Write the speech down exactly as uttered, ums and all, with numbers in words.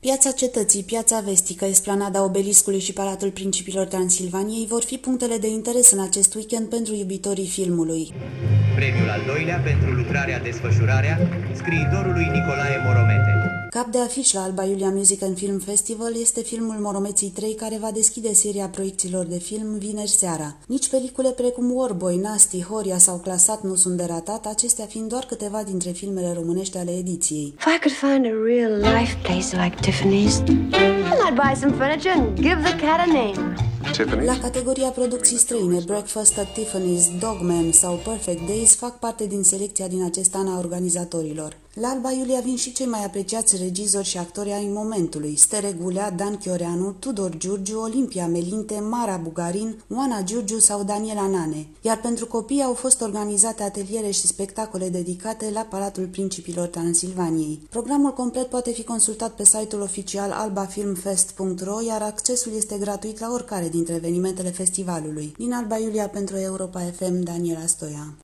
Piața Cetății, Piața Vestică, Esplanada Obeliscului și Palatul Principilor Transilvaniei vor fi punctele de interes în acest weekend pentru iubitorii filmului. Premiul al doilea pentru lucrarea desfășurarea scriitorului Nicolae Moromete. Cap de afiș la Alba Iulia Music and Film Festival este filmul Moromeții trei, care va deschide seria proiecțiilor de film vineri seara. Nici pelicule precum Warboy, Nasty, Horia sau Clasat nu sunt de ratat, acestea fiind doar câteva dintre filmele românești ale ediției. If I could find a real life place like Tiffany's, then I'd buy some furniture and give the cat a name. Tiffany? La categoria producții străine, Breakfast at Tiffany's, Dogman sau Perfect Days fac parte din selecția din acest an a organizatorilor. La Alba Iulia vin și cei mai apreciați regizori și actori ai momentului: Stere Gulea, Dan Chioreanu, Tudor Giurgiu, Olimpia Melinte, Mara Bugarin, Oana Giurgiu sau Daniela Nane. Iar pentru copii au fost organizate ateliere și spectacole dedicate la Palatul Principilor Transilvaniei. Programul complet poate fi consultat pe site-ul oficial alba film fest punct ro, iar accesul este gratuit la oricare dintre evenimentele festivalului. Din Alba Iulia pentru Europa F M, Daniela Stoia.